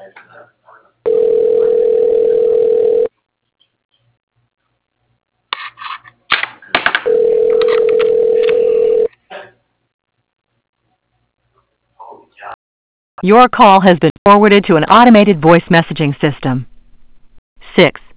Your call has been forwarded to an automated voice messaging system. 6